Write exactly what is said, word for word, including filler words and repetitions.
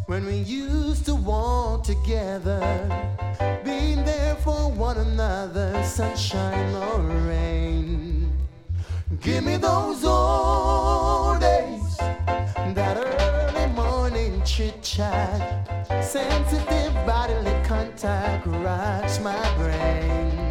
when we used to walk together, being there for one another, sunshine or rain. Give me those old days, that early morning chit-chat, sensitive bodily contact rocks my brain.